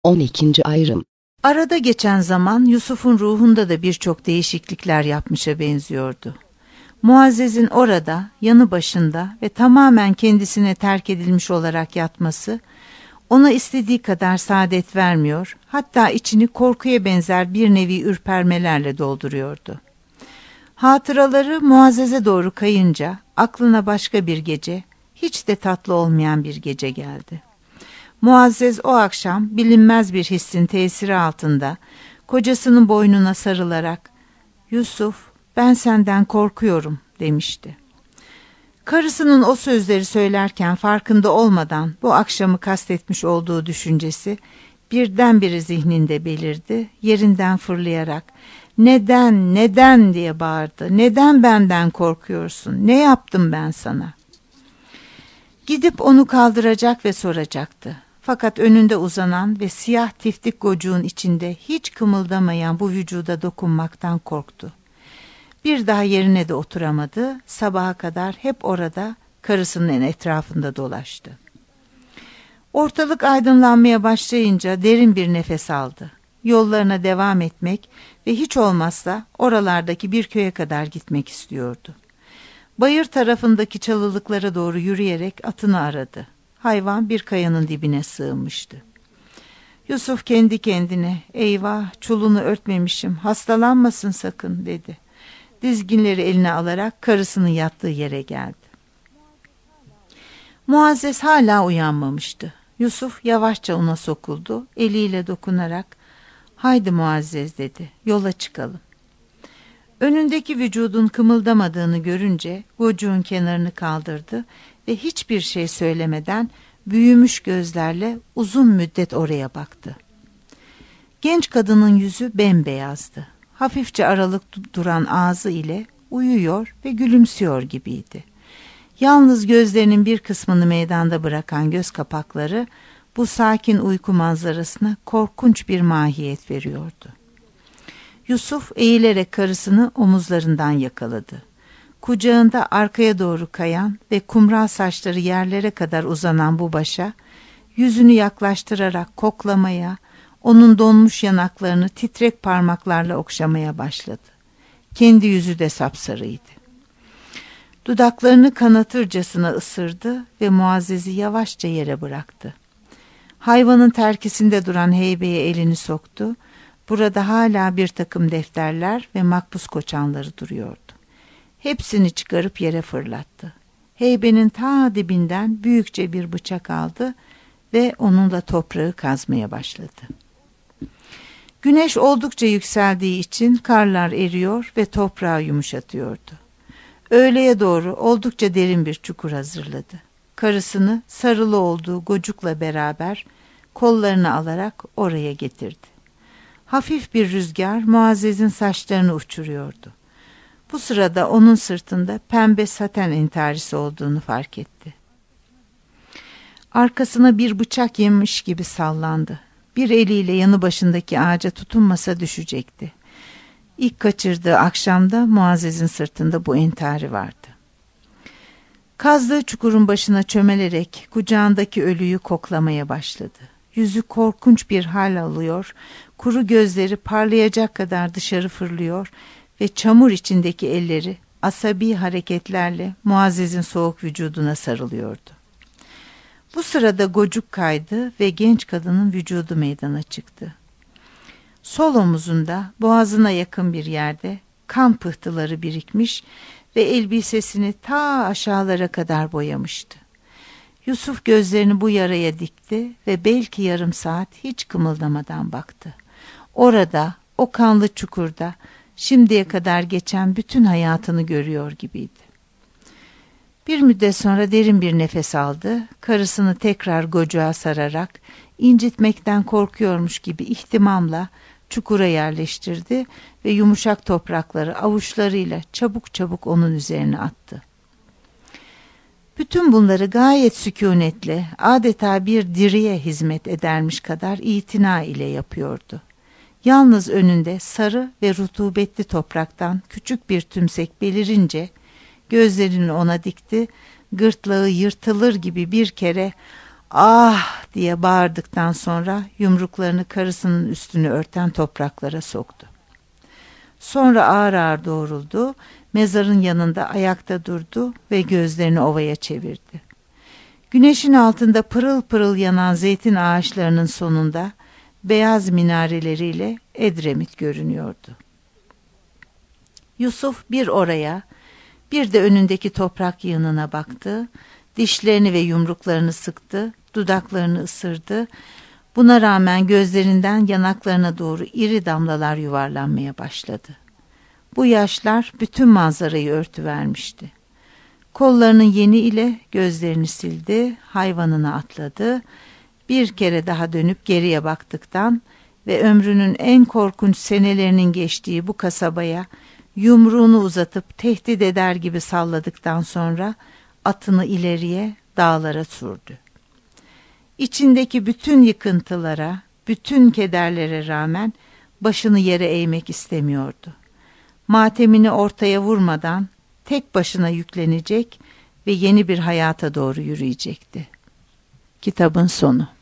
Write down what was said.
12. ayrım. Arada geçen zaman Yusuf'un ruhunda da birçok değişiklikler yapmışa benziyordu. Muazzez'in orada, yanı başında ve tamamen kendisine terk edilmiş olarak yatması, ona istediği kadar saadet vermiyor, hatta içini korkuya benzer bir nevi ürpermelerle dolduruyordu. Hatıraları Muazzez'e doğru kayınca, aklına başka bir gece, hiç de tatlı olmayan bir gece geldi. Muazzez o akşam bilinmez bir hissin tesiri altında kocasının boynuna sarılarak "Yusuf, ben senden korkuyorum," demişti. Karısının o sözleri söylerken farkında olmadan bu akşamı kastetmiş olduğu düşüncesi birdenbire zihninde belirdi. Yerinden fırlayarak "Neden, neden?" diye bağırdı. "Neden benden korkuyorsun? Ne yaptım ben sana?" Gidip onu kaldıracak ve soracaktı. Fakat önünde uzanan ve siyah tiftik gocuğun içinde hiç kımıldamayan bu vücuda dokunmaktan korktu. Bir daha yerine de oturamadı, sabaha kadar hep orada karısının etrafında dolaştı. Ortalık aydınlanmaya başlayınca derin bir nefes aldı. Yollarına devam etmek ve hiç olmazsa oralardaki bir köye kadar gitmek istiyordu. Bayır tarafındaki çalılıklara doğru yürüyerek atını aradı. Hayvan bir kayanın dibine sığınmıştı. Yusuf kendi kendine "Eyvah, çulunu örtmemişim, hastalanmasın sakın," dedi. Dizginleri eline alarak karısının yattığı yere geldi. Muazzez hala uyanmamıştı. Yusuf yavaşça ona sokuldu, eliyle dokunarak "Haydi Muazzez," dedi, "yola çıkalım." Önündeki vücudun kımıldamadığını görünce gocuğun kenarını kaldırdı ve hiçbir şey söylemeden büyümüş gözlerle uzun müddet oraya baktı. Genç kadının yüzü bembeyazdı. Hafifçe aralık duran ağzı ile uyuyor ve gülümsüyor gibiydi. Yalnız gözlerinin bir kısmını meydanda bırakan göz kapakları bu sakin uyku manzarasına korkunç bir mahiyet veriyordu. Yusuf eğilerek karısını omuzlarından yakaladı. Kucağında arkaya doğru kayan ve kumral saçları yerlere kadar uzanan bu başa, yüzünü yaklaştırarak koklamaya, onun donmuş yanaklarını titrek parmaklarla okşamaya başladı. Kendi yüzü de sapsarıydı. Dudaklarını kanatırcasına ısırdı ve Muazzez'i yavaşça yere bıraktı. Hayvanın terkisinde duran heybeye elini soktu. Burada hala bir takım defterler ve makbuz koçanları duruyordu. Hepsini çıkarıp yere fırlattı. Heybenin ta dibinden büyükçe bir bıçak aldı ve onunla toprağı kazmaya başladı. Güneş oldukça yükseldiği için karlar eriyor ve toprağı yumuşatıyordu. Öğleye doğru oldukça derin bir çukur hazırladı. Karısını sarılı olduğu gocukla beraber kollarını alarak oraya getirdi. Hafif bir rüzgar Muazzez'in saçlarını uçuruyordu. Bu sırada onun sırtında pembe saten entarisi olduğunu fark etti. Arkasına bir bıçak yemiş gibi sallandı. Bir eliyle yanı başındaki ağaca tutunmasa düşecekti. İlk kaçırdığı akşamda Muazzez'in sırtında bu entari vardı. Kazdığı çukurun başına çömelerek kucağındaki ölüyü koklamaya başladı. Yüzü korkunç bir hal alıyor, kuru gözleri parlayacak kadar dışarı fırlıyor ve çamur içindeki elleri asabi hareketlerle Muazzez'in soğuk vücuduna sarılıyordu. Bu sırada gocuk kaydı ve genç kadının vücudu meydana çıktı. Sol omuzunda boğazına yakın bir yerde kan pıhtıları birikmiş ve elbisesini ta aşağılara kadar boyamıştı. Yusuf gözlerini bu yaraya dikti ve belki yarım saat hiç kımıldamadan baktı. Orada, o kanlı çukurda şimdiye kadar geçen bütün hayatını görüyor gibiydi. Bir müddet sonra derin bir nefes aldı, karısını tekrar gocuğa sararak incitmekten korkuyormuş gibi ihtimamla çukura yerleştirdi ve yumuşak toprakları avuçlarıyla çabuk çabuk onun üzerine attı. Bütün bunları gayet sükunetle, adeta bir diriye hizmet edermiş kadar itina ile yapıyordu. Yalnız önünde sarı ve rutubetli topraktan küçük bir tümsek belirince gözlerini ona dikti, gırtlağı yırtılır gibi bir kere Ah diye bağırdıktan sonra yumruklarını karısının üstünü örten topraklara soktu. Sonra ağır ağır doğruldu, mezarın yanında ayakta durdu ve gözlerini ovaya çevirdi. Güneşin altında pırıl pırıl yanan zeytin ağaçlarının sonunda beyaz minareleriyle Edremit görünüyordu. Yusuf bir oraya, bir de önündeki toprak yığınına baktı, dişlerini ve yumruklarını sıktı, dudaklarını ısırdı. Buna rağmen gözlerinden yanaklarına doğru iri damlalar yuvarlanmaya başladı. Bu yaşlar bütün manzarayı örtüvermişti. Kollarının yeni ile gözlerini sildi, hayvanına atladı. Bir kere daha dönüp geriye baktıktan ve ömrünün en korkunç senelerinin geçtiği bu kasabaya yumruğunu uzatıp tehdit eder gibi salladıktan sonra atını ileriye, dağlara sürdü. İçindeki bütün yıkıntılara, bütün kederlere rağmen başını yere eğmek istemiyordu. Matemini ortaya vurmadan tek başına yüklenecek ve yeni bir hayata doğru yürüyecekti. Kitabın sonu.